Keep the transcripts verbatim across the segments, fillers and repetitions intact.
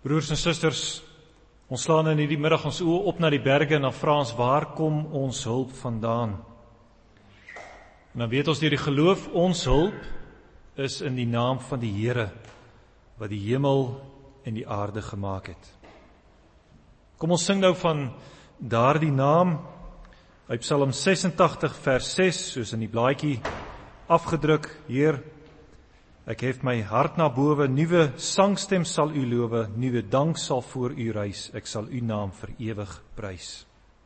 Broers en susters, ons slaan in hierdie middag ons oë op na die berge en dan vra ons, waar kom ons hulp vandaan? En dan weet ons deur die geloof, ons hulp is in die naam van die Here, wat die hemel en die aarde gemaak het. Kom ons sing nou van daardie naam, uit Psalm sesentagtig vers ses, soos in die blaadjie afgedruk, Heer, ek hef my hart na bowe, nuwe sangstem sal u lowe, nuwe dank sal voor u reis, ek sal u naam vir ewig prys.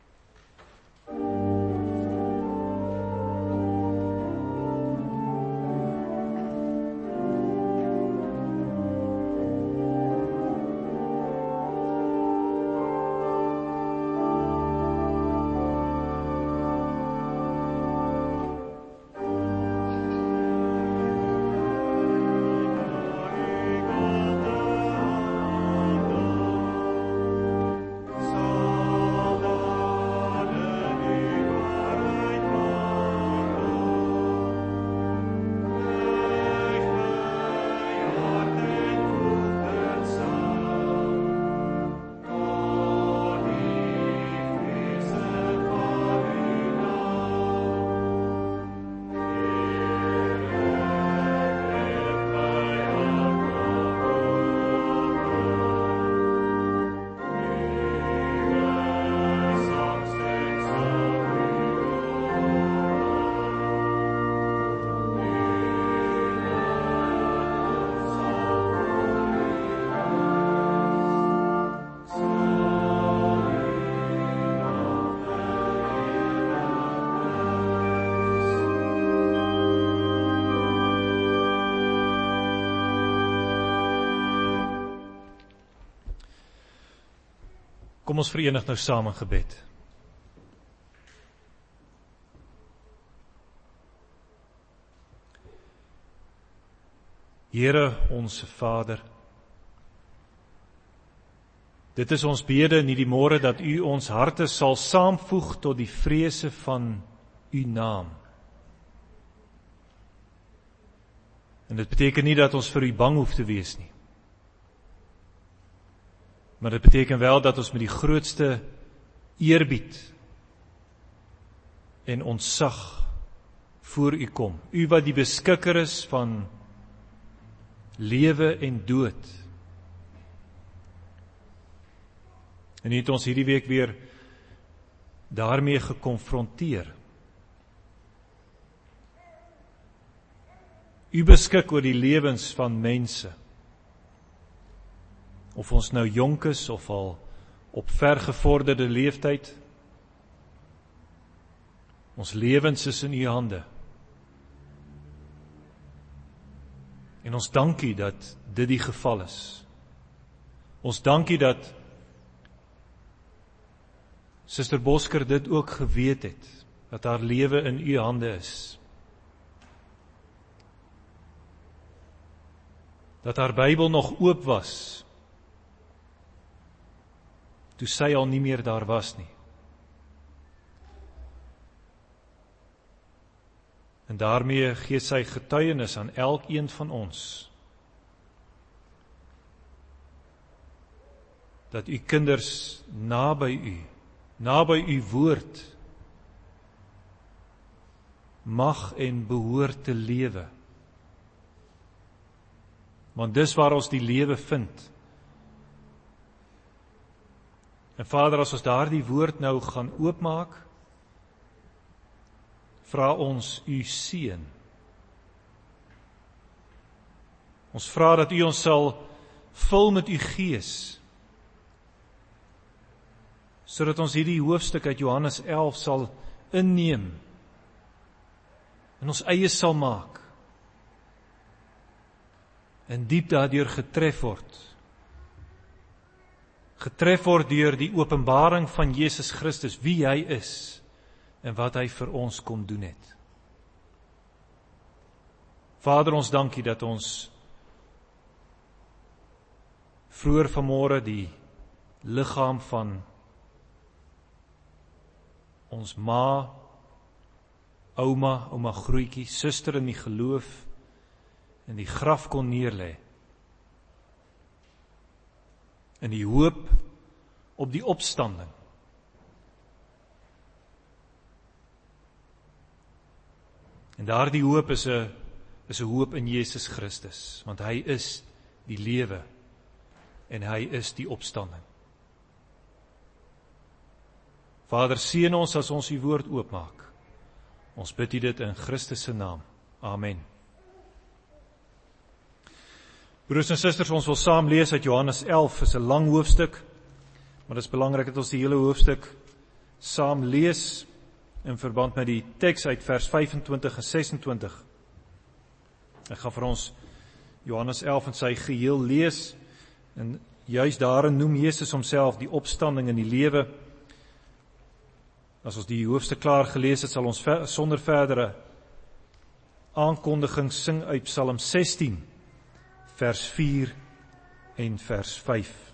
Kom ons verenig nou saam in gebed. Here, ons Vader, dit is ons bede in hierdie môre dat U ons harte sal saamvoeg tot die vrese van U naam. En dit beteken nie dat ons vir U bang hoef te wees nie. Maar dit beteken wel dat ons met die grootste eerbied en ontzag voor U kom. U wat die beskikker is van lewe en dood. En U het ons hierdie week weer daarmee gekonfronteer. U beskik oor die lewens van mense. Of ons nou jonk is, of al op vergevorderde leeftyd. Ons lewens is in U hande. En ons dank U dat dit die geval is. Ons dank U dat Suster Bosker dit ook geweet het, dat haar lewe in U hande is. Dat haar Bybel nog oop was, toe sy al nie meer daar was nie. En daarmee gee sy getuienis aan elkeen van ons, dat U kinders naby U, naby U woord, mag en behoort te lewe. Want dis waar ons die lewe vind. En Vader, as ons daardie woord nou gaan oopmaak, vra ons U seën. Ons vra dat U ons sal vul met U Gees, sodat ons hierdie hoofstuk uit Johannes elf sal inneem, en ons eie sal maak, en diep daardeur getref word, getref word deur die openbaring van Jesus Christus, wie hy is en wat hy vir ons kom doen het. Vader, ons dankie dat ons vroeër vanmôre die liggaam van ons ma, ouma, ouma Groetjie, suster in die geloof, in die graf kon neerlê. in die hoop op die opstanding. En daardie hoop is 'n is 'n hoop in Jesus Christus, want hy is die lewe en hy is die opstanding. Vader, seën ons as ons u woord oopmaak. Ons bid u dit in Christus se naam. Amen. Broers en susters, ons wil saam lees uit Johannes elf, is 'n lang hoofstuk, maar dit is belangrik dat ons die hele hoofstuk saam lees in verband met die teks uit vers vyfentwintig en sesentwintig. Ek gaan vir ons Johannes elf in sy geheel lees, en juis daarin noem Jesus homself die opstanding en die lewe. As ons die hoofstuk klaar gelees het, sal ons ver, sonder verdere aankondiging sing uit Psalm sestien, vers vier en vers vyf.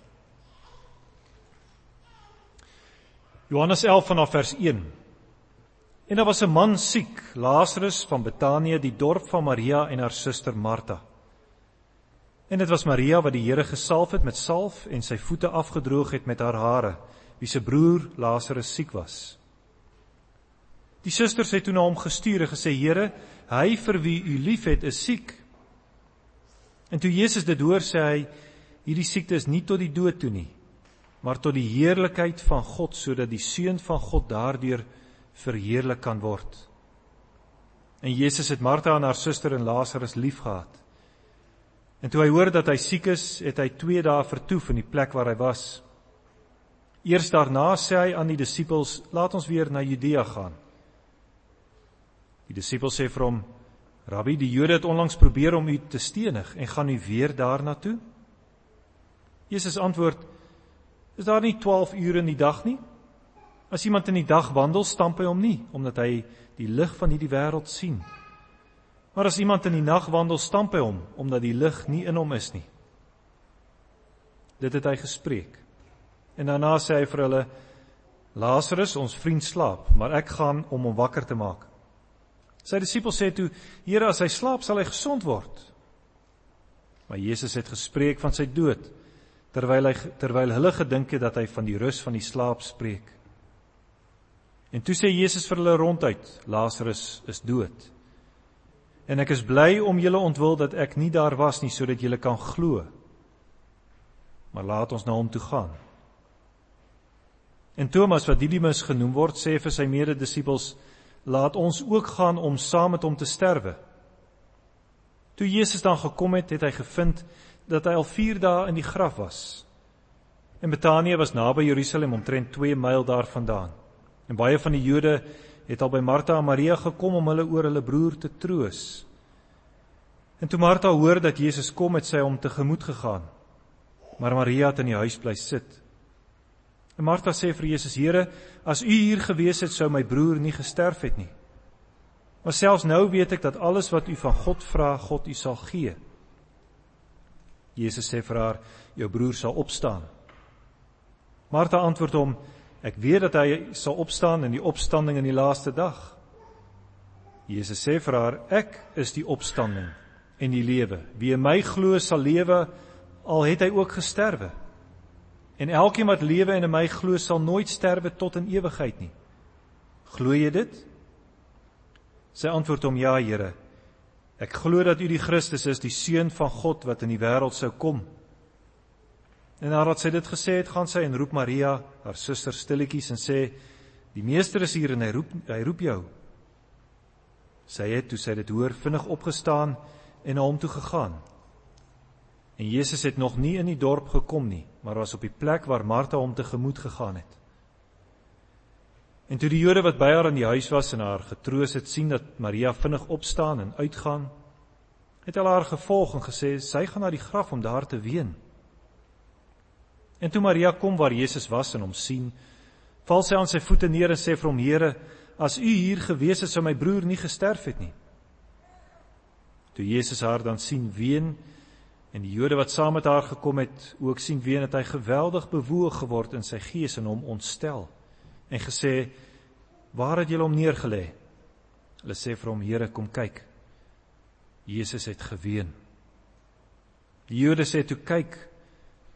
Johannes elf vanaf vers een. En daar was 'n man siek, Lazarus van Betanië, die dorp van Maria en haar suster Martha. En dit was Maria wat die Here gesalf het met salf en sy voete afgedroog het met haar hare, wie se broer Lazarus siek was. Die susters het toe na hom gestuur en gesê, Here, hy vir wie u liefhet is siek. En toe Jesus dit hoor, sê hy, hierdie siekte is nie tot die dood toe nie, maar tot die heerlikheid van God, sodat die Seun van God daardeur verheerlik kan word. En Jesus het Martha en haar suster en Lazarus lief gehad. En toe hy hoor dat hy siek is, het hy twee dae vertoef in die plek waar hy was. Eers daarna sê hy aan die disippels, laat ons weer na Judea gaan. Die disippels sê vir hom, Rabbi, die Jode het onlangs probeer om u te stenig, en gaan u weer daarna toe? Jesus antwoord, is daar nie twaalf ure in die dag nie? As iemand in die dag wandel, stamp hy hom nie, omdat hy die lig van hierdie wêreld sien. Maar as iemand in die nag wandel, stamp hy hom, omdat die lig nie in hom is nie. Dit het hy gespreek. En daarna sê hy vir hulle, Lazarus, ons vriend slaap, maar ek gaan om hom wakker te maak. Sy disippels sê toe, Here, as hy slaap, sal hy gesond word. Maar Jesus het gespreek van sy dood, terwyl, hy, terwyl hulle gedink het dat hy van die rus van die slaap spreek. En toe sê Jesus vir hulle ronduit, Lazarus is dood. En ek is bly om julle ontwil dat ek nie daar was nie, sodat julle kan glo. Maar laat ons na hom toe gaan. En Thomas, wat Didimus genoem word, sê vir sy mededisippels, laat ons ook gaan om saam met hom te sterwe. Toe Jesus dan gekom het, het hy gevind dat hy al vier dae in die graf was. En Betanië was naby Jerusalem, omtrent twee myl daarvandaan. En baie van die Jode het al by Martha en Maria gekom om hulle oor hulle broer te troos. En toe Martha hoor dat Jesus kom, het sy hom tegemoet gegaan. Maar Maria het in die huis bly sit. En Martha sê vir Jesus, Here, as u hier gewees het, sou my broer nie gesterf het nie. Maar selfs nou weet ek dat alles wat u van God vra, God u sal gee. Jesus sê vir haar, jou broer sal opstaan. Martha antwoord hom, ek weet dat hy sal opstaan in die opstanding in die laaste dag. Jesus sê vir haar, ek is die opstanding en die lewe. Wie in my glo sal lewe, al het hy ook gesterwe. En elkeen wat lewe en in my glo sal nooit sterwe tot in ewigheid nie. Glo jy dit? Sy antwoord hom, ja, Here. Ek glo dat u die Christus is, die Seun van God wat in die wêreld sou kom. En nadat sy dit gesê het, gaan sy en roep Maria, haar suster, stilletjies en sê, die meester is hier en hy roep, hy roep jou. Sy het, toe sy dit hoor, vinnig opgestaan en na hom toe gegaan. En Jesus het nog nie in die dorp gekom nie, maar was op die plek waar Martha hom tegemoet gegaan het. En toe die Jode wat by haar in die huis was en haar getroos het, sien dat Maria vinnig opstaan en uitgaan, het hulle haar gevolg en gesê, sy gaan na die graf om daar te ween. En toe Maria kom waar Jesus was en hom sien, val sy aan sy voete neer en sê vir hom, Here, as u hier gewees het, sou my broer nie gesterf het nie. Toe Jesus haar dan sien ween, en die Jode wat saam met haar gekom het, ook sien ween, het hy geweldig bewoog geword in sy gees en hom ontstel, en gesê, waar het julle hom neergelê? Hulle sê vir hom, Here, kom kyk. Jesus het geween. Die Jode sê toe, kyk,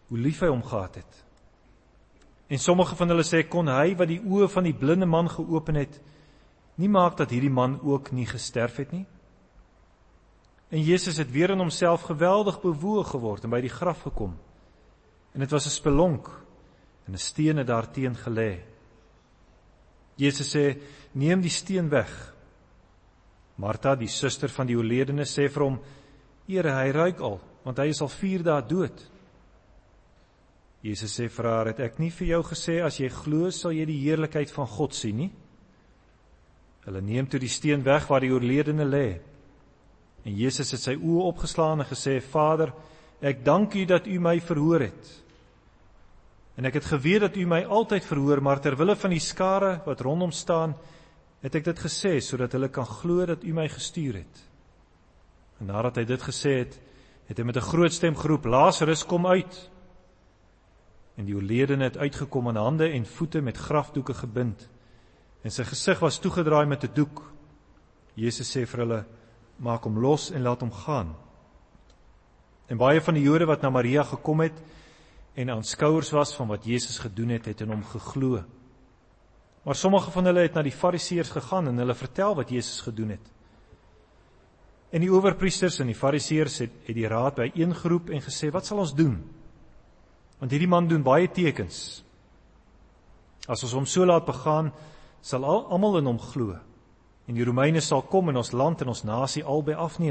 hoe lief hy hom gehad het. En sommige van hulle sê, kon hy wat die oë van die blinde man geopen het, nie maak dat hierdie man ook nie gesterf het nie? En Jesus het weer in homself geweldig bewoog geword en by die graf gekom. En dit was 'n spelonk en 'n steen het daarteen gelê. Jesus sê, neem die steen weg. Martha, die suster van die oorledene, sê vir hom, Here, hy ruik al, want hy is al vier dae dood. Jesus sê vir haar, het ek nie vir jou gesê, as jy glo, sal jy die heerlikheid van God sien nie? Hulle neem toe die steen weg waar die oorledene lê. En Jesus het sy oë opgeslaan en gesê, Vader, ek dank u dat u my verhoor het. En ek het geweet dat u my altyd verhoor, maar terwille van die skare wat rondom staan, het ek dit gesê, sodat hulle kan glo dat u my gestuur het. En nadat hy dit gesê het, het hy met 'n groot stem geroep, Lazarus, kom uit. En die oorledene het uitgekom aan hande en voete met grafdoeke gebind, en sy gesig was toegedraai met 'n doek. Jesus sê vir hulle, maak hom los en laat hom gaan. En baie van die Jode wat na Maria gekom het, en aanskouers was van wat Jesus gedoen het, het in hom geglo. Maar sommige van hulle het na die Fariseërs gegaan, en hulle vertel wat Jesus gedoen het. En die owerpriesters en die Fariseërs het, het die raad byeengeroep en gesê, wat sal ons doen? Want hierdie man doen baie tekens. As ons hom so laat begaan, sal al, almal in hom glo. En die Romeine sal kom en ons land en ons nasie albei afneem.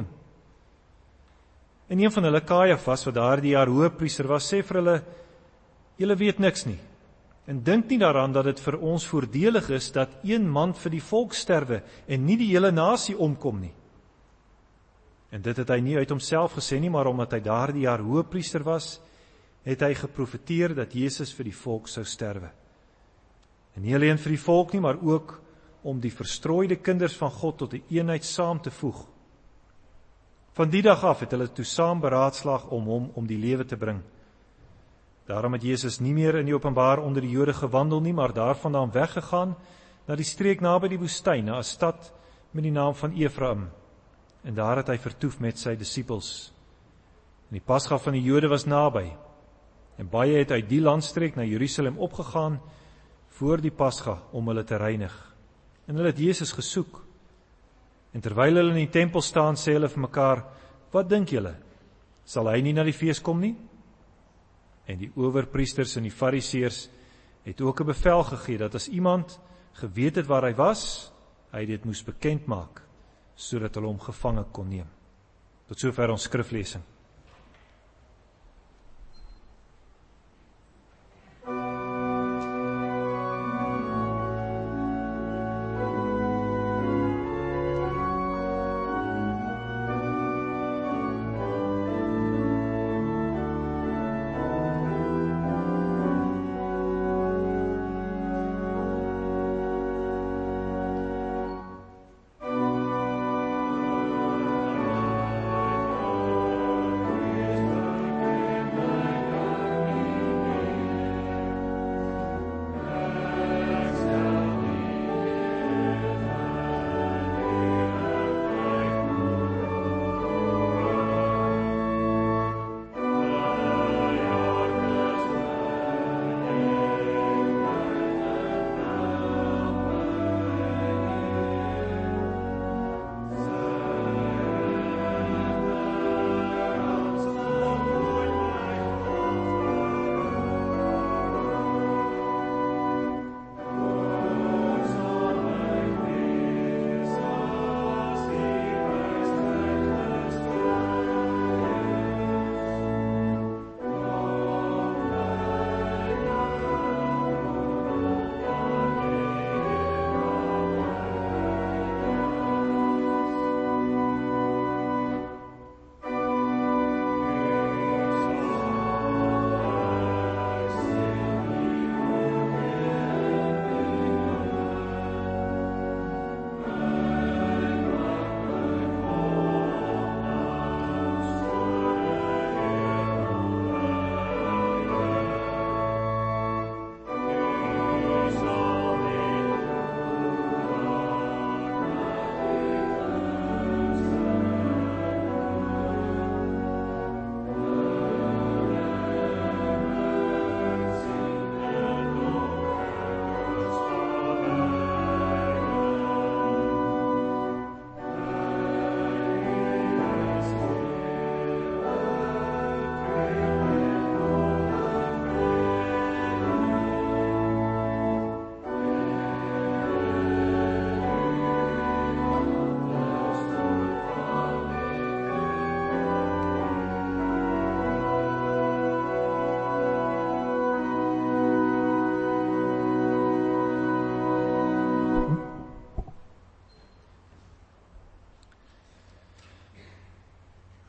En een van hulle, Kajafas, wat daardie jaar hoëpriester was, sê vir hulle, julle weet niks nie. En dink nie daaraan dat dit vir ons voordelig is dat een man vir die volk sterwe en nie die hele nasie omkom nie. En dit het hy nie uit homself gesê nie, maar omdat hy daardie jaar hoëpriester was, het hy geprofeteer dat Jesus vir die volk sou sterwe. En nie alleen vir die volk nie, maar ook om die verstrooide kinders van God tot 'n eenheid saam te voeg. Van die dag af het hulle toe saam beraadslaag om hom om die lewe te bring. Daarom het Jesus nie meer in die openbaar onder die Jode gewandel nie, maar daarvandaan weggegaan na die streek naby die woestyn, na 'n stad met die naam van Efraim. En daar het hy vertoef met sy disippels. En die Pasga van die Jode was naby. En baie het uit die landstreek na Jerusalem opgegaan voor die Pasga om hulle te reinig. En hulle het Jesus gesoek. En terwyl hulle in die tempel staan, sê hulle vir mekaar, wat dink julle? Sal hy nie na die fees kom nie? En die owerpriesters en die Fariseërs het ook 'n bevel gegee dat as iemand geweet het waar hy was, hy dit moes bekend maak, sodat hulle hom gevange kon neem. Tot sover ons skriflesing.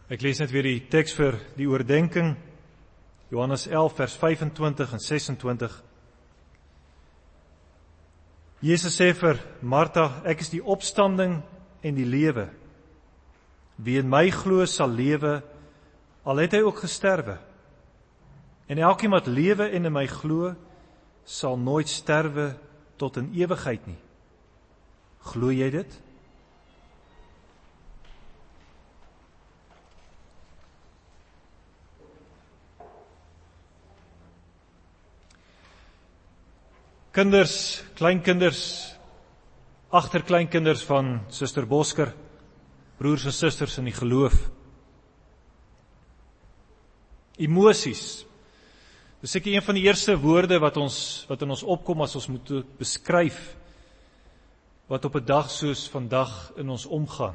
Ek lees net weer die teks vir die oordenking, Johannes elf vers vyfentwintig en sesentwintig. Jesus sê vir Martha, ek is die opstanding en die lewe. Wie in my glo sal lewe, al het hy ook gesterwe. En elkeen wat lewe en in my glo, sal nooit sterwe tot in ewigheid nie. Glo jy dit? Kinders, kleinkinders, agterkleinkinders van Suster Bosker, broers en susters in die geloof. Emosies. Dis seker een van die eerste woorde wat ons wat in ons opkom as ons moet beskryf wat op 'n dag soos vandag in ons omgaan.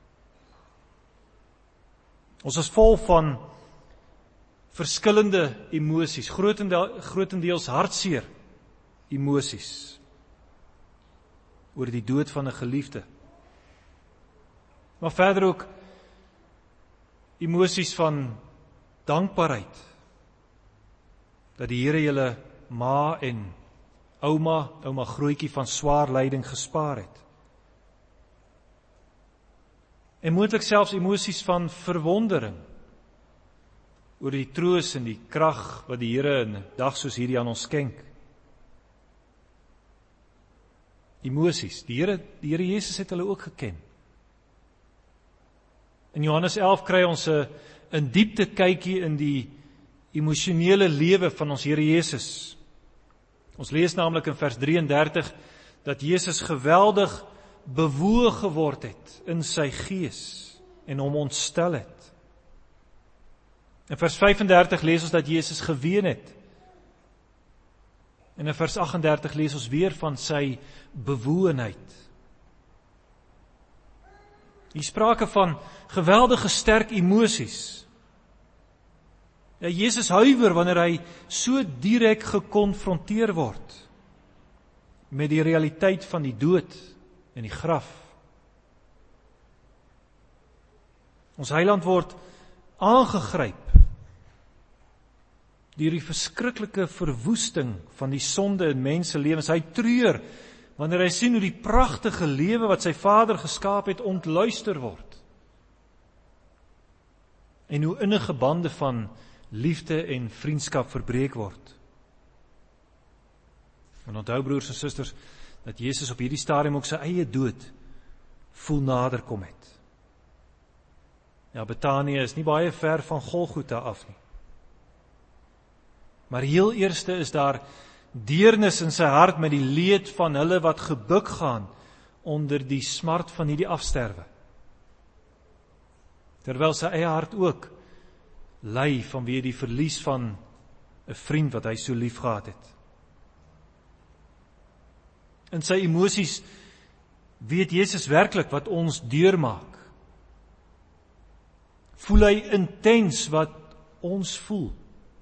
Ons is vol van verskillende emosies, grootendeels hartseer emosies oor die dood van 'n geliefde. Maar verder ook emosies van dankbaarheid dat die Here julle ma en ouma, ouma grootjie van swaar lyding gespaar het. En moontlik selfs emosies van verwondering oor die troos en die krag wat die Here in 'n dag soos hierdie aan ons skenk. Emosies, die Here, die Here Jesus het hulle ook geken. In Johannes elf kry ons 'n 'n diepte kykie in die emosionele lewe van ons Here Jesus. Ons lees naamlik in vers drieëndertig dat Jesus geweldig bewoog geword het in sy gees en hom ontstel het. In vers vyfendertig lees ons dat Jesus geween het. En in vers agtendertig lees ons weer van sy bewoonheid. Hier sprake van geweldige sterk emosies. Ja, Jesus huiwer wanneer hy so direk gekonfronteer word met die realiteit van die dood en die graf. Ons Heiland word aangegryp deur die verskriklike verwoesting van die sonde in menselewens. Hy treur wanneer hy sien hoe die pragtige lewe wat sy Vader geskaap het ontluister word. En hoe innige bande van liefde en vriendskap verbreek word. En onthou broers en susters, dat Jesus op hierdie stadium ook sy eie dood voel nader kom het. Ja, Betanië is nie baie ver van Golgotha af nie. Maar heel eerste is daar deernis in sy hart met die leed van hulle wat gebuk gaan onder die smart van hierdie afsterwe. Terwyl sy eie hart ook ly vanweë die verlies van 'n vriend wat hy so lief gehad het. In sy emosies weet Jesus werklik wat ons deurmaak. Voel hy intens wat ons voel.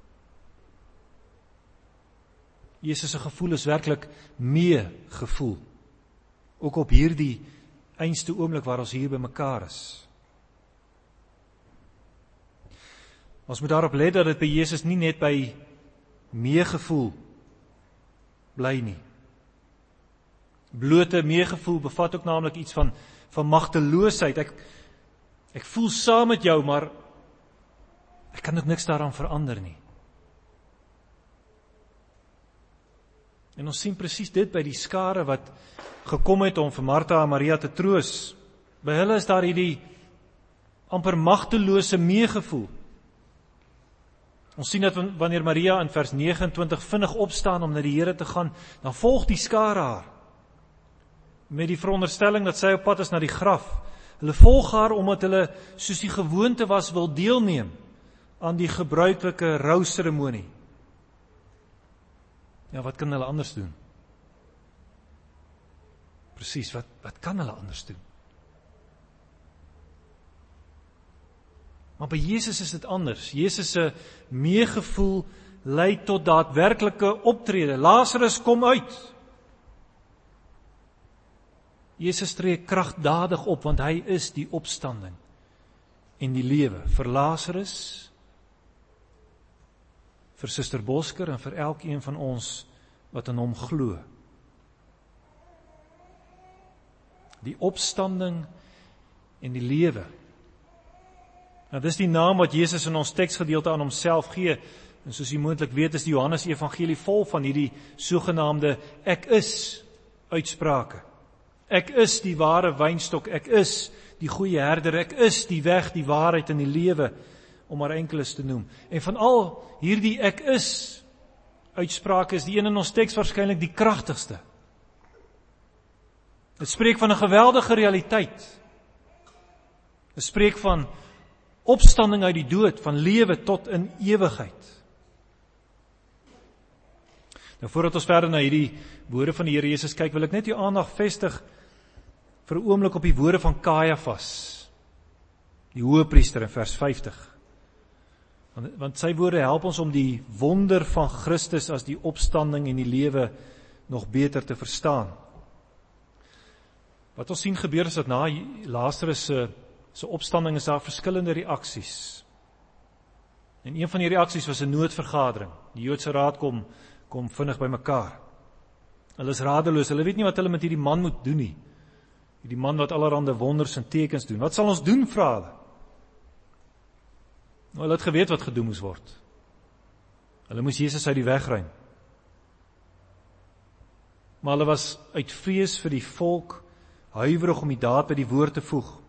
Jesus se gevoel is werklik mee gevoel. Ook op hierdie einste oomblik waar ons hier by mekaar is. Ons moet daarop let dat dit by Jesus nie net by meegevoel bly nie. Blote meegevoel bevat ook naamlik iets van, van magteloosheid. Ek, ek voel saam met jou, maar ek kan ook niks daaraan verander nie. En ons sien presies dit by die skare wat gekom het om vir Martha en Maria te troos. By hulle is daar hierdie amper magtelose meegevoel. Ons sien dat wanneer Maria in vers negenentwintig vinnig opstaan om na die Here te gaan, dan volg die skare haar. Met die veronderstelling dat sy op pad is na die graf. Hulle volg haar omdat hulle, soos die gewoonte was, wil deelneem aan die gebruikelike rouseremonie. Ja, wat kan hulle anders doen? Presies, wat, wat kan hulle anders doen? Maar by Jesus is dit anders. Jesus se meegevoel lei tot daadwerklike optrede. Lazarus, kom uit! Jesus tree kragtdadig op, want hy is die opstanding en die lewe, vir Lazarus, vir Suster Bosker en vir elkeen van ons wat in hom glo. Die opstanding en die lewe. Nou, dis die naam wat Jesus in ons teksgedeelte aan homself gee. En soos jy moontlik weet, is die Johannes Evangelie vol van hierdie sogenaamde ek is uitsprake. Ek is die ware wynstok, ek is die goeie herder, ek is die weg, die waarheid en die lewe, om maar enkeles te noem. En van al hierdie ek is uitsprake is die een in ons teks waarskynlik die kragtigste. Dit spreek van 'n geweldige realiteit. Dit spreek van opstanding uit die dood, van lewe tot in ewigheid. Nou voordat ons verder na hierdie woorde van die Here Jesus kyk, wil ek net jou aandag vestig vir 'n oomblik op die woorde van Kajafas, die hoëpriester in vers vyftig. Want, want sy woorde help ons om die wonder van Christus as die opstanding en die lewe nog beter te verstaan. Wat ons sien gebeur is dat na Lazarus se se opstanding is daar verskillende reaksies. En een van die reaksies was 'n noodvergadering. Die Joodse raad kom kom vinnig by mekaar. Hulle is radeloos, hulle weet nie wat hulle met hierdie man moet doen nie. Hierdie man wat allerhande wonders en tekens doen. Wat sal ons doen, vra hulle? Nou, hulle het geweet wat gedoen moes word. Hulle moes Jesus uit die weg ruim. Maar hulle was uit vrees vir die volk huiwerig om die daad by die woord te voeg.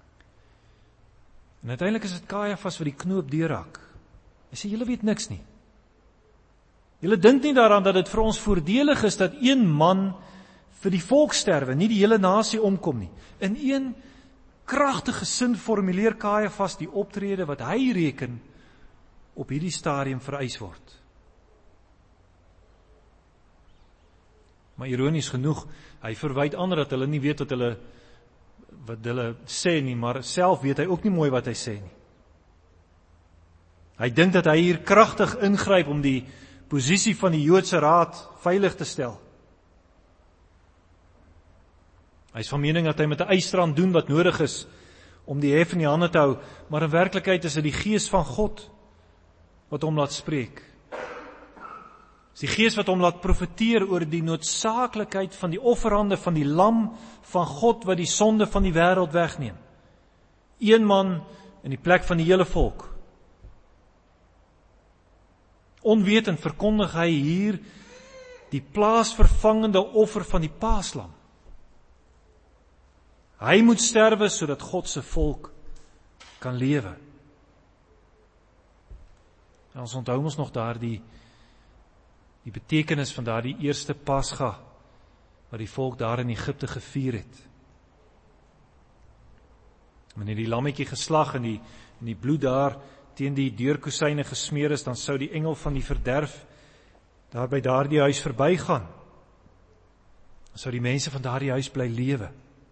En uiteindelik is dit Kajafas wat die knoop deurhak. Hy sê, julle weet niks nie. Julle dink nie daaraan dat dit vir ons voordelig is dat een man vir die volk sterwe, nie die hele nasie omkom nie. In een kragtige sin formuleer Kajafas die optrede wat hy reken op hierdie stadium vereis word. Maar ironies genoeg, hy verwyd ander dat hulle nie weet wat hulle wat hulle sê nie, maar self weet hy ook nie mooi wat hy sê nie. Hy dink dat hy hier kragtig ingryp om die posisie van die Joodse raad veilig te stel. Hy is van mening dat hy met 'n ysterhand doen wat nodig is om die hef in die hande te hou, maar in werklikheid is dit die Gees van God wat hom laat spreek. Dis die Gees wat hom laat profeteer oor die noodsaaklikheid van die offerande van die lam van God wat die sonde van die wêreld wegneem. Een man in die plek van die hele volk. Onwetend verkondig hy hier die plaasvervangende offer van die paaslam. Hy moet sterwe sodat God se volk kan lewe. En ons onthou ons nog daar die die betekenis van daardie eerste Pasga wat die volk daar in Egipte gevier het. Wanneer die lammetjie geslag en die, en die bloed daar teen die deurkusyne gesmeer is, dan sou die engel van die verderf daar by daardie huis verbygaan. Dan sou die mense van daardie huis bly lewe.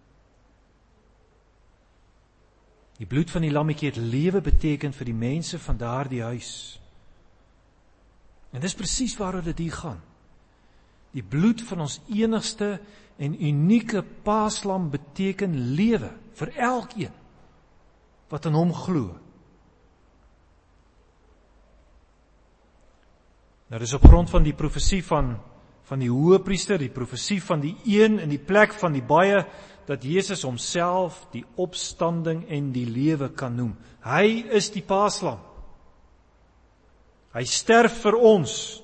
Die bloed van die lammetjie het lewe beteken vir die mense van daardie huis. En dis presies waaroor dit hier gaan. Die bloed van ons enigste en unieke paaslam beteken lewe vir elkeen wat in hom glo. Nou dis op grond van die profesie van van die hoëpriester, die profesie van die een in die plek van die baie, dat Jesus homself die opstanding en die lewe kan noem. Hy is die paaslam. Hy sterf vir ons.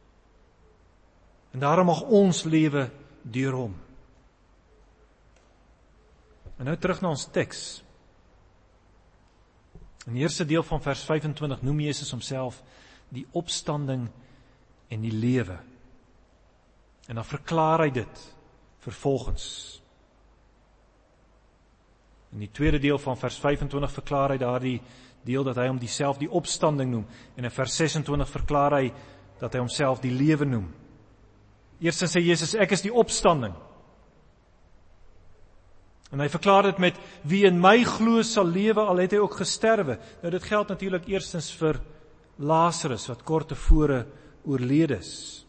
En daarom mag ons lewe deur hom. En nou terug na ons teks. In die eerste deel van vers vyfentwintig noem Jesus homself die opstanding en die lewe. En dan verklaar hy dit vervolgens. In die tweede deel van vers vyfentwintig verklaar hy daardie deel dat hy hom dieself die opstanding noem. En in vers sesentwintig verklaar hy dat hy homself die lewe noem. Eerstens sê Jesus, ek is die opstanding. En hy verklaar dit met, wie in my glo sal lewe, al het hy ook gesterwe. Nou dit geld natuurlik eerstens vir Lazarus, wat kort tevore oorlede is.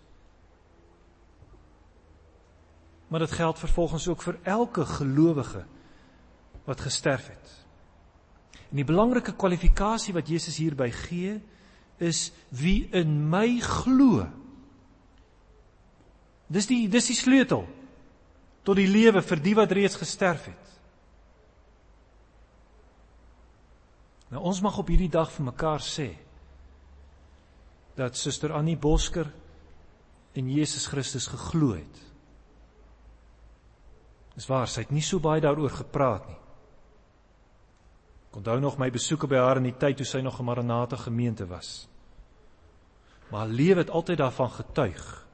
Maar dit geld vervolgens ook vir elke gelowige wat gesterf het. En die belangrike kwalifikasie wat Jesus hierby gee, is wie in my glo. Dis die, dis die sleutel tot die lewe vir die wat reeds gesterf het. Nou ons mag op hierdie dag vir mekaar sê, dat Suster Annie Bosker in Jesus Christus geglo het. Dis waar, sy het nie so baie daaroor gepraat nie. Ek onthou nog my besoeke by haar in die tyd toe sy nog 'n Maranatha gemeente was. Maar haar lewe het altyd daarvan getuig.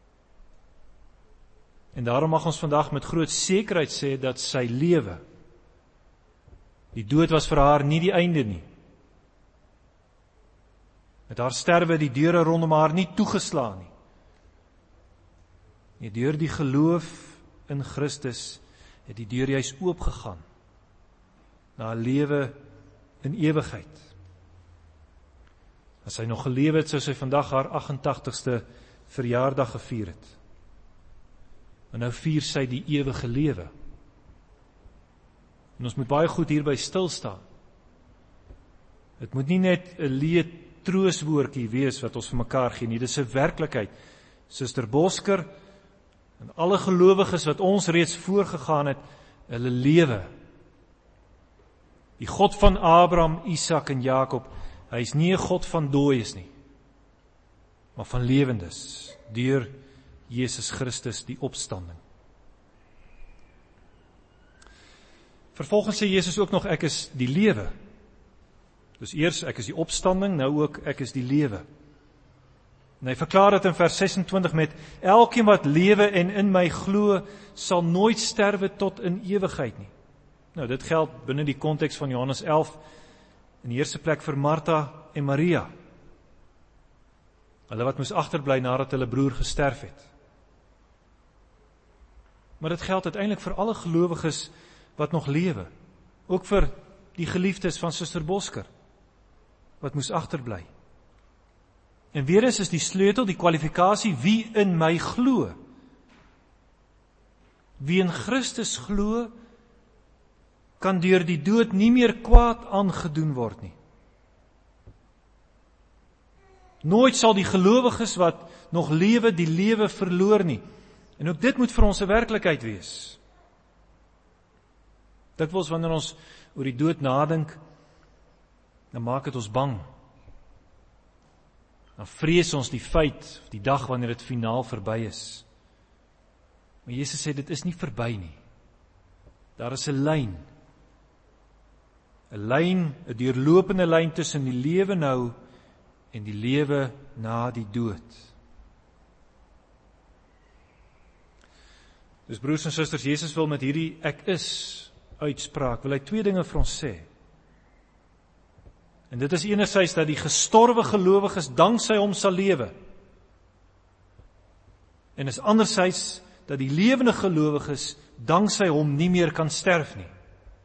En daarom mag ons vandag met groot sekerheid sê dat sy lewe, die dood was vir haar nie die einde nie. Met haar sterwe die deure rondom haar nie toegeslaan nie. Nee, deur die geloof in Christus het die deur juis oopgegaan na 'n lewe in ewigheid. As sy nog gelewe het, sou sy vandag haar agt-en-tagtigste verjaardag gevier het. En nou vier sy die ewige lewe. En ons moet baie goed hierby stil staan. Dit moet nie net 'n leë troostwoordjie wees wat ons vir mekaar gee nie, dis 'n werklikheid. Suster Bosker en alle gelowiges wat ons reeds voorgegaan het, hulle lewe. Die God van Abraham, Isak en Jakob, hy is nie 'n God van dooies nie, maar van lewendes, deur Jesus Christus die opstanding. Vervolgens sê Jesus ook nog, ek is die lewe. Dus eers, ek is die opstanding, nou ook, ek is die lewe. En hy verklaar dit in vers sesentwintig met, elkeen wat lewe en in my glo, sal nooit sterwe tot in ewigheid nie. Nou, dit geld binne die konteks van Johannes elf, in die eerste plek vir Martha en Maria. Hulle wat moes agterbly nadat hulle broer gesterf het. Maar dit geld uiteindelik vir alle gelowiges wat nog lewe. Ook vir die geliefdes van Suster Bosker, wat moes agterbly. En weer eens is die sleutel, die kwalifikasie, wie in my glo. Wie in Christus glo, kan deur die dood nie meer kwaad aangedoen word nie. Nooit sal die gelowiges wat nog lewe, die lewe verloor nie. En ook dit moet vir ons 'n werklikheid wees. Dikwels wanneer ons oor die dood nadink, dan maak dit ons bang. Dan vrees ons die feit, die dag wanneer dit finaal verby is. Maar Jesus sê, dit is nie verby nie. Daar is 'n lyn. 'n lyn, 'n deurlopende lyn tussen die lewe nou en die lewe na die dood. Dus broers en susters, Jesus wil met hierdie ek is uitspraak, wil hy twee dinge vir ons sê. En dit is enerzijds dat die gestorwe gelowiges danksy hom sal lewe. En is anderzijds dat die lewende gelowiges danksy hom nie meer kan sterf nie.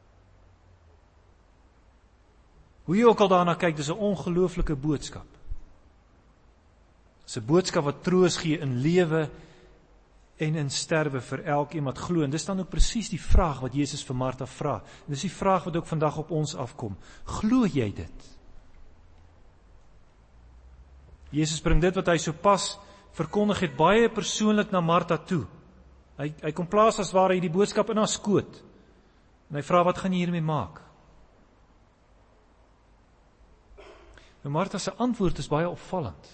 Hoe jy ook al daarna kyk, dis 'n ongelooflike boodskap. Dis 'n boodskap wat troos gee in lewe en in sterwe vir elkeen wat glo. En dis dan ook presies die vraag wat Jesus vir Martha vra. En dis die vraag wat ook vandag op ons afkom. Glo jy dit? Jesus bring dit wat hy so pas verkondig het baie persoonlik na Martha toe. Hy, hy kom plaas as ware hy die boodskap in haar skoot. En hy vra, wat gaan jy hiermee maak? En Martha se antwoord is baie opvallend.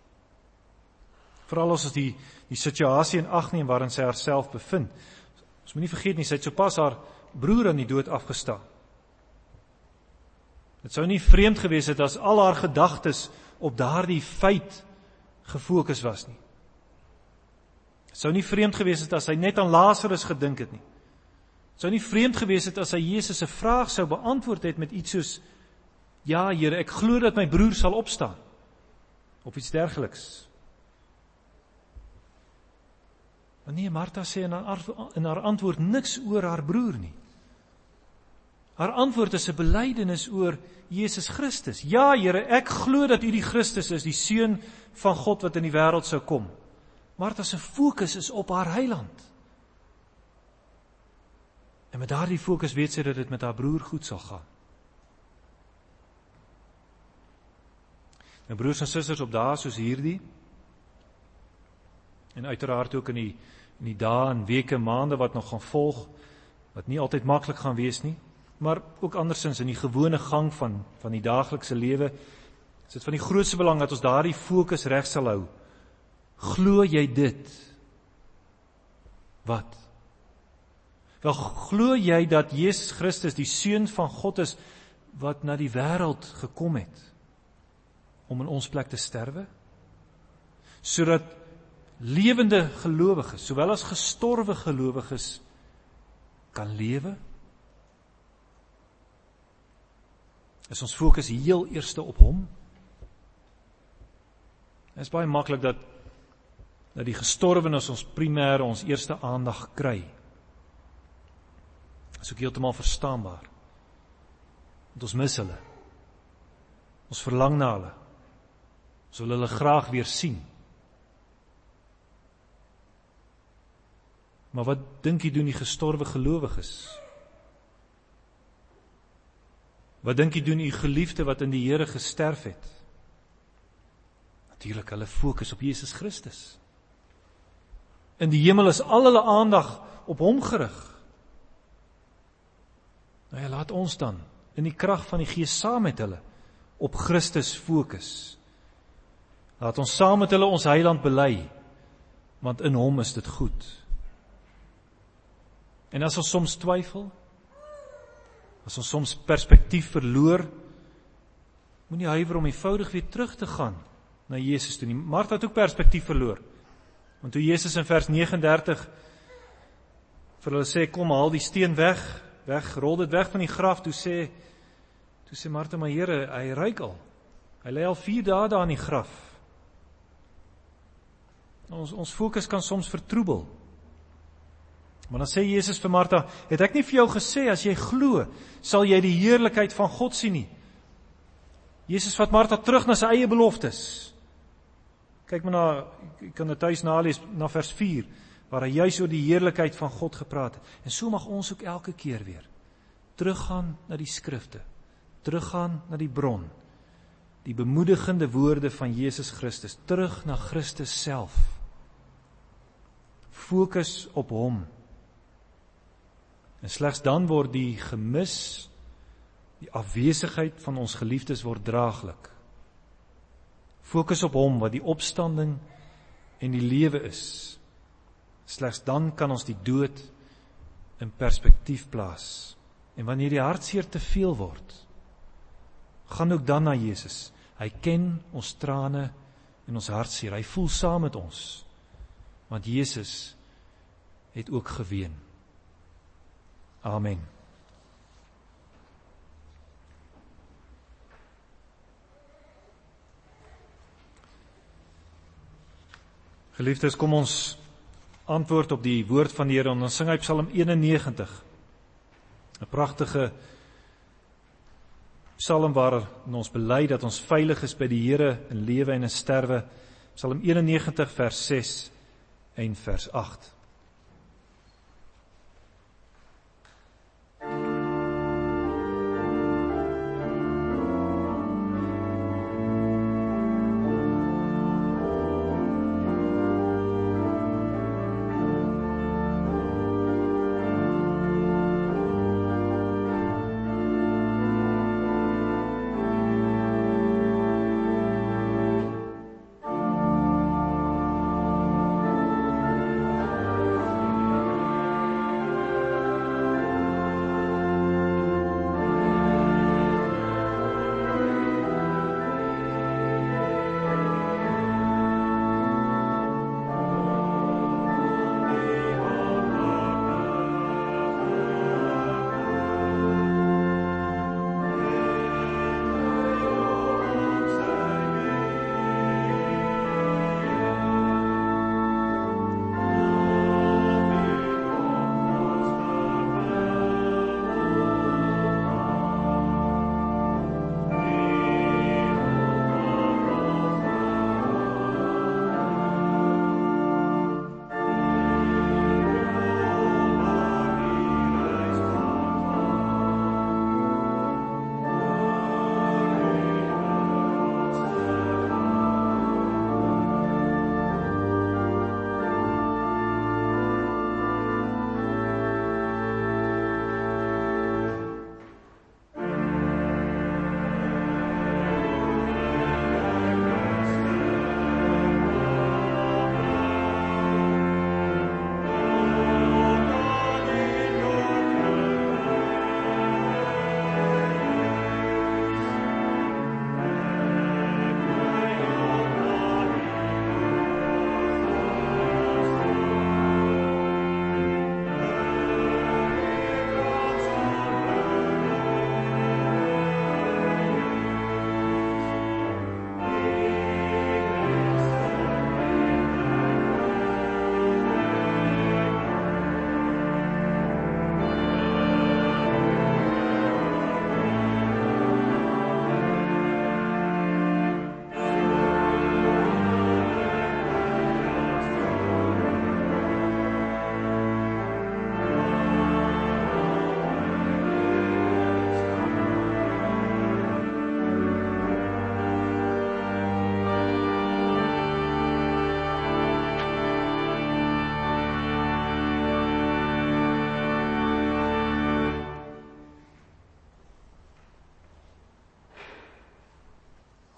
Veral as ons die, die situasie in ag neem waarin sy haarself bevind. Ons moet nie vergeet nie, sy het sopas haar broer aan die dood afgestaan. Dit sou nie vreemd gewees het as al haar gedagtes op daardie feit gefokus was nie. Dit sou nie vreemd gewees het as hy net aan Lazarus gedink het nie. Dit sou nie vreemd gewees het as hy Jesus se vraag sou beantwoord het met iets soos, ja Here, ek glo dat my broer sal opstaan. Of iets dergeliks. Maar nee, Martha sê in haar, in haar antwoord niks oor haar broer nie. Haar antwoord is 'n belydenis oor Jesus Christus. Ja, Here, ek glo dat U die Christus is, die Seun van God wat in die wêreld sou kom. Martha se fokus is op haar Heiland. En met daardie fokus weet sy dat dit met haar broer goed sal gaan. En broers en susters, op dae soos hierdie, en uiteraard ook in die, in die dae en weke, maande wat nog gaan volg, wat nie altyd maklik gaan wees nie, maar ook andersins in die gewone gang van, van die daaglikse lewe, is dit van die grootste belang dat ons daardie fokus reg sal hou. Glo jy dit? Wat? Wel, glo jy dat Jesus Christus die Seun van God is, wat na die wêreld gekom het, om in ons plek te sterwe? Sodat lewende gelowiges, sowel as gestorwe gelowiges, kan lewe? Is ons fokus heel eerste op hom? Het is baie maklik dat, dat die gestorwenes ons primêre, ons eerste aandag kry. Dit is ook heeltemal verstaanbaar. Want ons mis hulle. Ons verlang na hulle. Ons wil hulle graag weer sien. Maar wat dink jy doen die gestorwe gelowiges? Wat dink jy doen u geliefde wat in die Here gesterf het? Natuurlik, hulle fokus op Jesus Christus. In die hemel is al hulle aandag op hom gerig. Nou ja, laat ons dan in die krag van die Gees saam met hulle op Christus fokus. Laat ons saam met hulle ons Heiland bely, want in hom is dit goed. En as ons soms twyfel, as ons soms perspektief verloor, moenie huiwer om eenvoudig weer terug te gaan na Jesus toe nie. Martha het ook perspektief verloor. Want toe Jesus in vers negenendertig vir hulle sê, kom, haal die steen weg, weg, rol dit weg van die graf, toe sê, toe sê Martha, maar Here, hy ruik al. Hy lê al vier dae daar in die graf. Ons, ons fokus kan soms vertroebel. Maar dan sê Jesus vir Martha, het ek nie vir jou gesê, as jy glo, sal jy die heerlikheid van God sien nie. Jesus vat Martha terug na sy eie beloftes. Kyk maar na, ek kan dit tuis nalees, na vers vier, waar hy juis oor die heerlikheid van God gepraat het. En so mag ons ook elke keer weer teruggaan na die skrifte, teruggaan na die bron, die bemoedigende woorde van Jesus Christus, terug na Christus self. Fokus op hom. En slegs dan word die gemis, die afwesigheid van ons geliefdes word draaglik. Fokus op hom wat die opstanding en die lewe is. Slegs dan kan ons die dood in perspektief plaas. En wanneer die hartseer te veel word, gaan ook dan na Jesus. Hy ken ons trane en ons hartseer. Hy voel saam met ons. Want Jesus het ook geween. Amen. Geliefdes, kom ons antwoord op die woord van die Here, en dan sing hy Psalm eenennegentig. 'n Pragtige psalm waarin ons bely dat ons veilig is by die Here in lewe en in sterwe. Psalm eenennegentig vers ses en vers agt.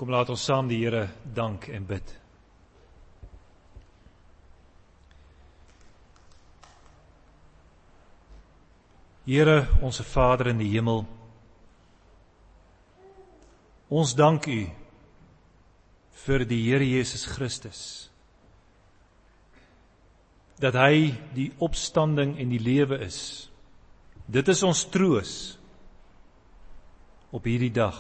Kom laat ons saam die Here dank en bid. Here, onse Vader in die hemel, ons dank U vir die Here Jesus Christus, dat hy die opstanding en die lewe is. Dit is ons troos op hierdie dag.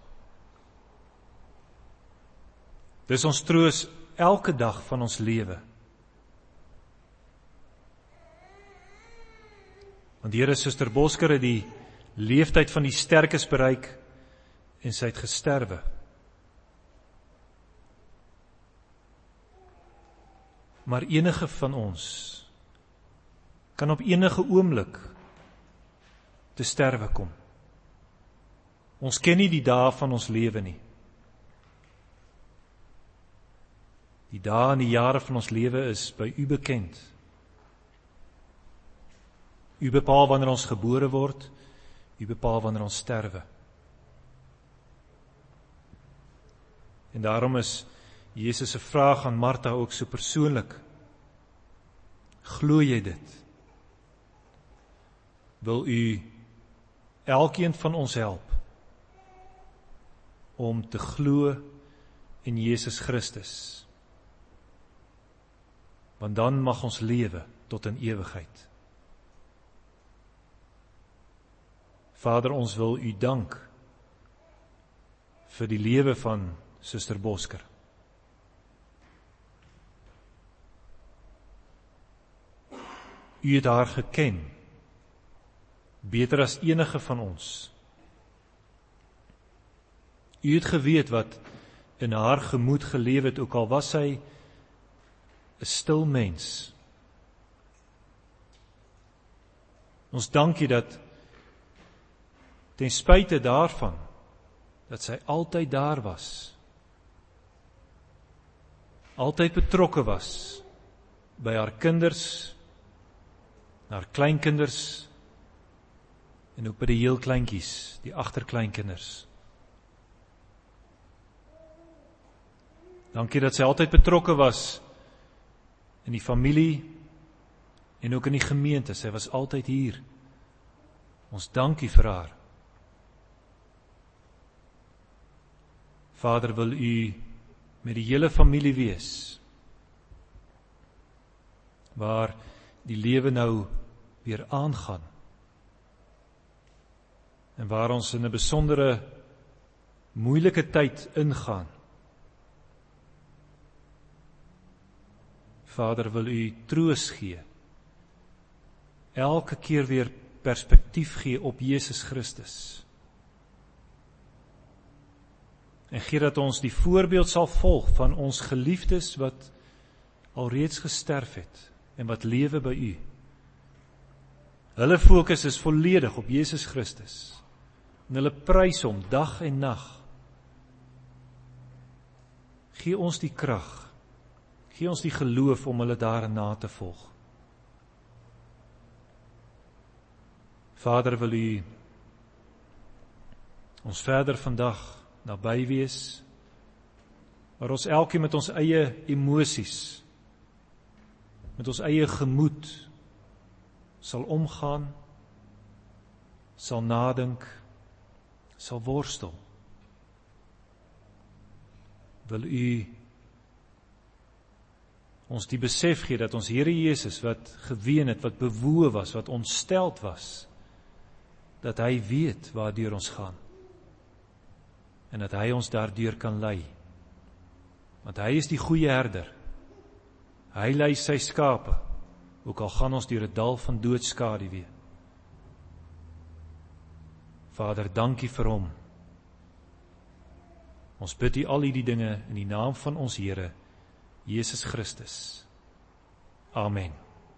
Dit is ons troos elke dag van ons lewe. Want Here, Suster Bosker het die leeftyd van die sterkes bereik en sy het gesterwe. Maar enige van ons kan op enige oomblik te sterwe kom. Ons ken nie die dae van ons lewe nie. Die dae en die jare van ons lewe is by U bekend. U bepaal wanneer ons gebore word, U bepaal wanneer ons sterwe. En daarom is Jesus se vraag aan Martha ook so persoonlik. Glo jy dit? Wil U elkeen van ons help om te glo in Jesus Christus? Want dan mag ons lewe tot in ewigheid. Vader, ons wil U dank vir die lewe van Suster Bosker. U het haar geken, beter as enige van ons. U het geweet wat in haar gemoed geleef het, ook al was sy 'n stil mens. Ons dank U dat ten spyte daarvan, dat sy altyd daar was, altyd betrokke was by haar kinders, haar kleinkinders en ook by die heel kleintjies, die agterkleinkinders. Dankie dat sy altyd betrokke was in die familie en ook in die gemeente. Sy was altyd hier. Ons dankie vir haar. Vader, wil U met die hele familie wees, waar die lewe nou weer aangaan, en waar ons in 'n besondere moeilike tyd ingaan. Vader, wil U troos gee, elke keer weer perspektief gee op Jesus Christus, en gee dat ons die voorbeeld sal volg van ons geliefdes wat alreeds gesterf het en wat lewe by U. Hulle fokus is volledig op Jesus Christus en hulle prys Hom dag en nag. Gee ons die krag, gee ons die geloof om hulle daarin na te volg. Vader, wil U ons verder vandag naby wees, waar ons elkeen met ons eie emosies, met ons eie gemoed sal omgaan, sal nadink, sal worstel. Wil U ons die besef gee dat ons Here Jesus, wat geween het, wat bewoe was, wat ontsteld was, dat hy weet waardeur ons gaan, en dat hy ons daardeur kan lei. Want hy is die goeie herder. Hy lei sy skape, ook al gaan ons deur 'n dal van doodskaduwee. Vader, dankie vir hom. Ons bid U al hierdie dinge in die naam van ons Here, Jesus Christus. Amen.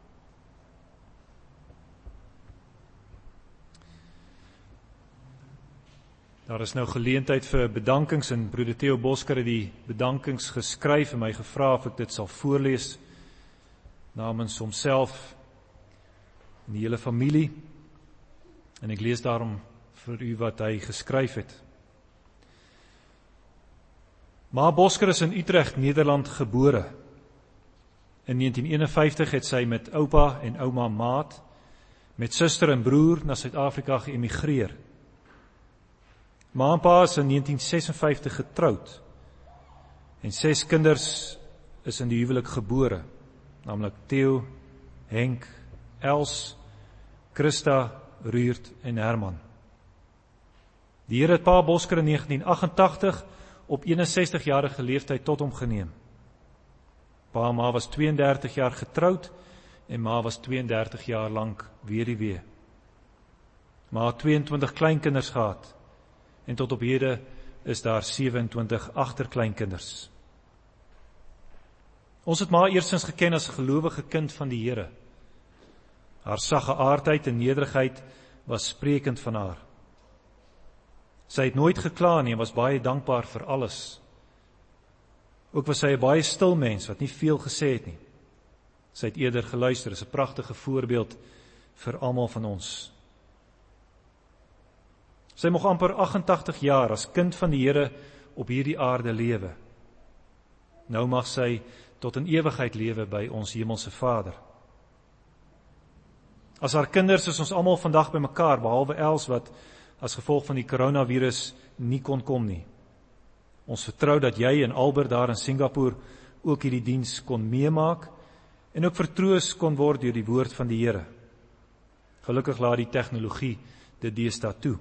Daar is nou geleentheid vir bedankings, en broeder Theo Bosker het die bedankings geskryf en my gevra of ek dit sal voorlees namens homself en die hele familie, en ek lees daarom vir u wat hy geskryf het. Ma Bosker is in Utrecht, Nederland gebore. In negentien eenenvyftig het sy met oupa en ouma Maat, met suster en broer na Suid-Afrika geëmigreer. Ma en pa is in negentien sesenvyftig getroud en ses kinders is in die huwelik gebore, naamlik Theo, Henk, Els, Christa, Ruurt en Herman. Die Here het pa Bosker in negentien agentagtig op eenensestigjarige leeftyd tot hom geneem. Pa en ma was tweeëndertig jaar getroud en ma was tweeëndertig jaar lank weduwee. Ma het tweeëntwintig kleinkinders gehad en tot op hede is daar sewe-en-twintig agterkleinkinders. Ons het ma eerstens geken as 'n gelowige kind van die Here. Haar sagge aardheid en nederigheid was sprekend van haar. Sy het nooit gekla nie en was baie dankbaar vir alles. Ook was sy 'n baie stil mens wat nie veel gesê het nie. Sy het eerder geluister, is 'n pragtige voorbeeld vir almal van ons. Sy moeg amper agentagtig jaar as kind van die Here op hierdie aarde lewe. Nou mag sy tot in ewigheid lewe by ons hemelse Vader. As haar kinders is ons almal vandag by mekaar, behalwe Els wat as gevolg van die coronavirus nie kon kom nie. Ons vertrou dat jy en Albert daar in Singapore ook hierdie diens kon meemaak en ook vertroos kon word deur die woord van die Here. Gelukkig laat die tegnologie dit deesdae toe.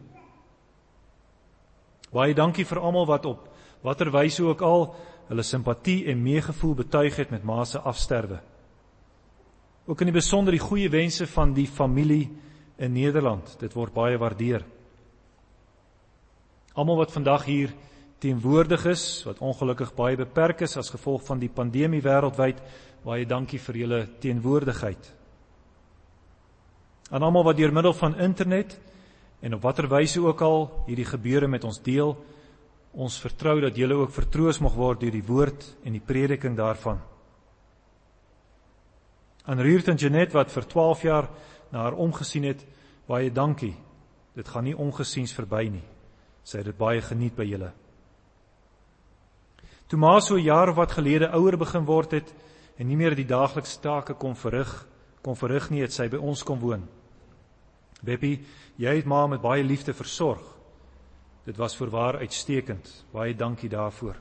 Baie dankie vir almal wat op watter wyse ook al hulle simpatie en meegevoel betuig het met ma se afsterwe. Ook in die besonder die goeie wense van die familie in Nederland, dit word baie waardeer. Almal wat vandag hier teenwoordig is, wat ongelukkig baie beperk is as gevolg van die pandemie wêreldwyd, baie dankie vir julle teenwoordigheid. Aan almal wat deur middel van internet en op watter wyse ook al hierdie gebeure met ons deel, ons vertrou dat julle ook vertroos mag word deur die woord en die prediking daarvan. Aan Ruurt en Jeanette wat vir twaalf jaar na haar omgesien het, baie dankie. Dit gaan nie ongesiens verby nie. Sy het dit baie geniet by julle. Toe ma so 'n jaar of wat gelede ouer begin word het en nie meer die daaglikse take kon verrig, kon verrig nie, het sy by ons kom woon. Beppie, jy het ma met baie liefde versorg. Dit was voorwaar uitstekend. Baie dankie daarvoor.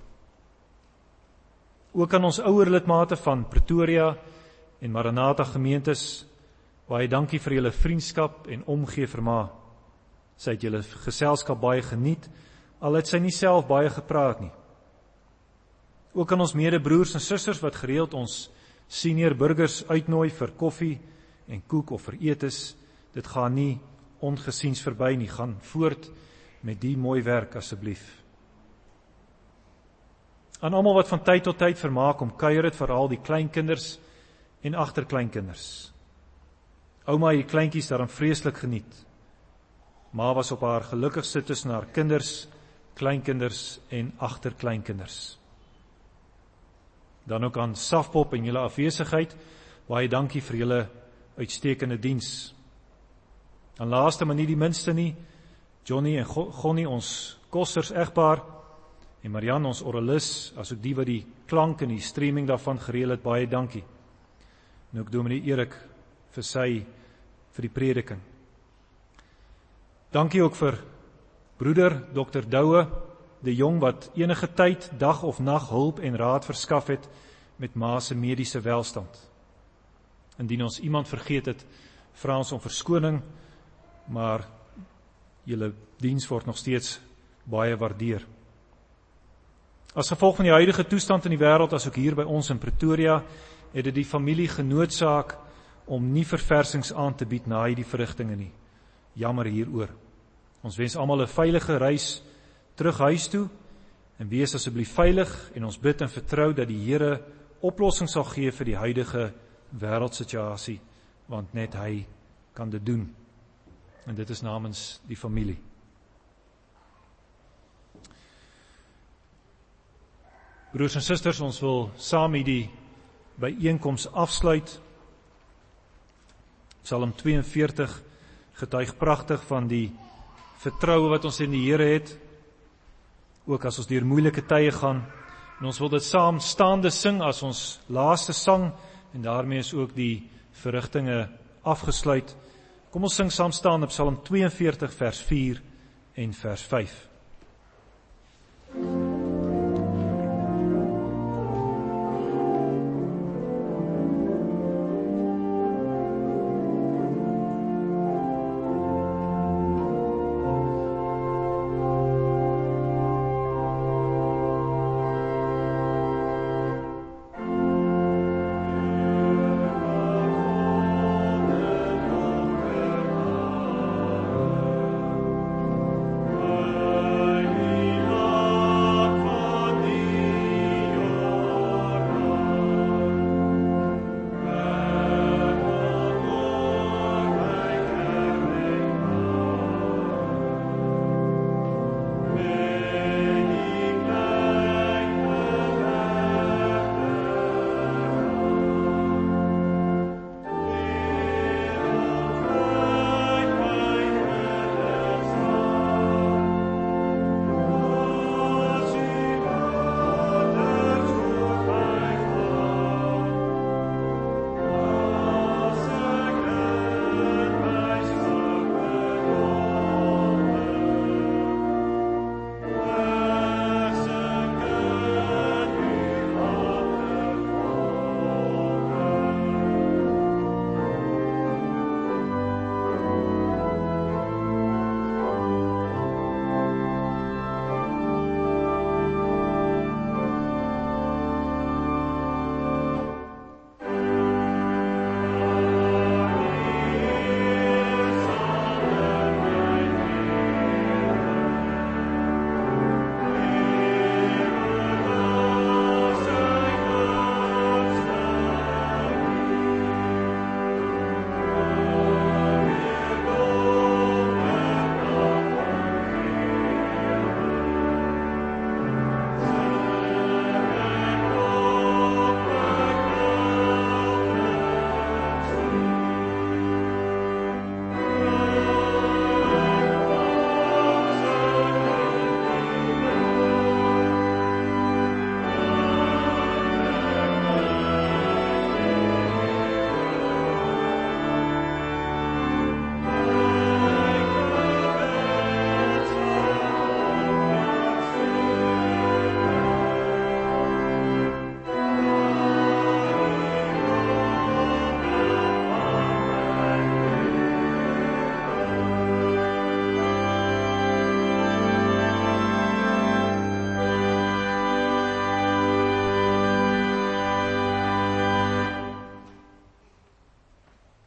Ook aan ons ouer lidmate van Pretoria en Maranatha gemeentes, baie dankie vir julle vriendskap en omgee vir ma. Sy het julle geselskap baie geniet, al het sy nie self baie gepraat nie. Ook aan ons medebroers en susters wat gereeld ons senior burgers uitnooi vir koffie en koek of vir etes, dit gaan nie ongesiens verby nie, gaan voort met die mooi werk asseblief. Aan almal wat van tyd tot tyd vermaak om kuier het, veral die kleinkinders en agterkleinkinders. Ouma het die kleintjies daarom vreeslik geniet. Ma was op haar gelukkigste tussen haar kinders, kleinkinders en agterkleinkinders. Dan ook aan Safpop en julle afwesigheid, baie dankie vir julle uitstekende diens. En laaste, maar nie die minste nie, Johnny en Gonnie, ons kosters egpaar, en Marianne, ons oralis, as ook die wat die klank en die streaming daarvan gereël het, baie dankie. En ook dominee Erik vir sy, vir die prediking. Dankie ook vir broeder dokter Douwe, die jong wat enige tyd, dag of nag hulp en raad verskaf het met ma se mediese welstand. Indien ons iemand vergeet het, vra ons om verskoning, maar julle diens word nog steeds baie waardeer. As gevolg van die huidige toestand in die wêreld, as ook hier by ons in Pretoria, het dit die familie genoodsaak om nie verversings aan te bied na hierdie verrigtinge nie. Jammer hieroor. Ons wens almal 'n veilige reis terug huis toe en wees asseblief veilig en ons bid en vertrou dat die Here oplossing sal gee vir die huidige wêreldsituasie, want net hy kan dit doen. En dit is namens die familie. Broers en susters, ons wil saam hierdie byeenkoms afsluit. Psalm tweeënveertig getuig pragtig van die vertroue wat ons in die Here het, ook as ons deur moeilike tye gaan, En ons wil dit saam staande sing as ons laaste sang, en daarmee is ook die verrigtinge afgesluit. Kom ons sing saam staan op Psalm tweeënveertig vers vier en vers vyf.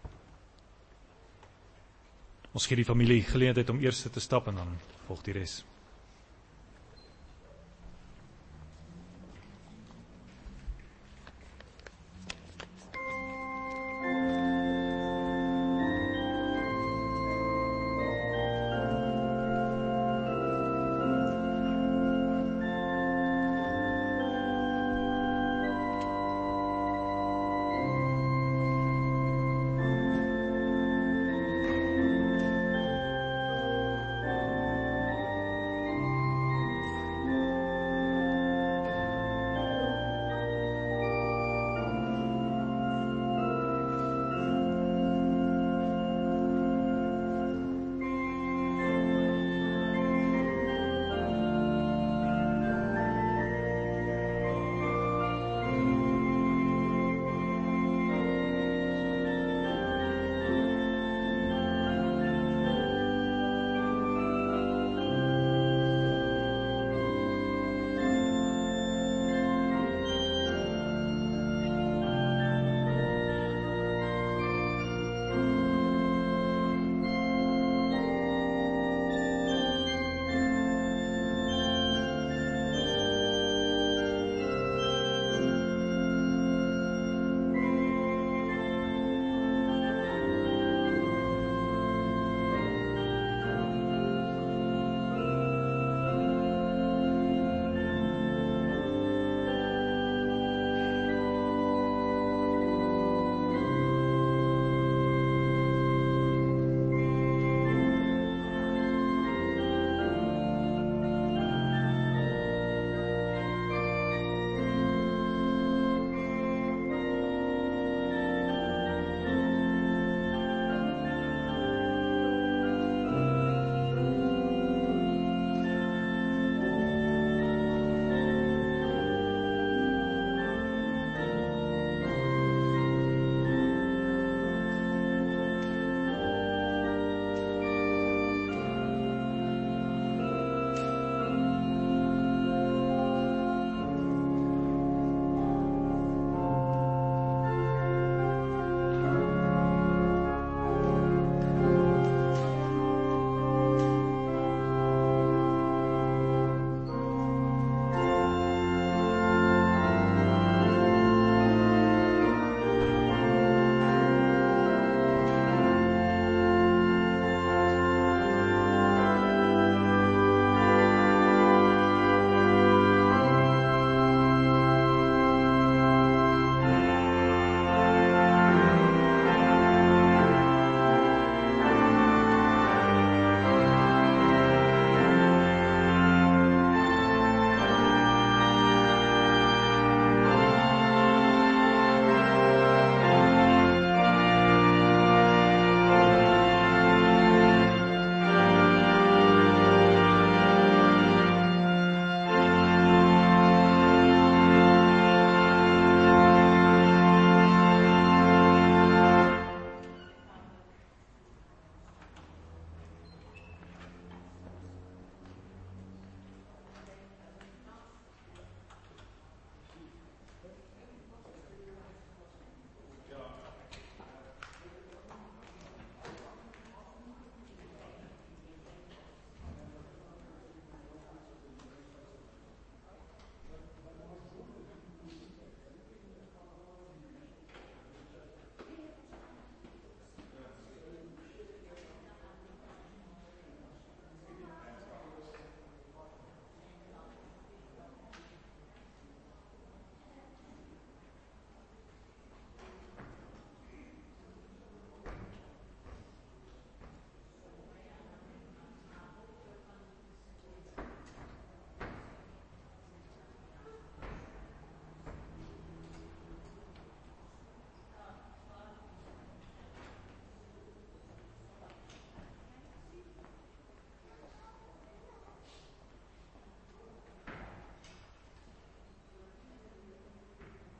Ons gee die familie geleentheid om eers te stap en dan volg die res.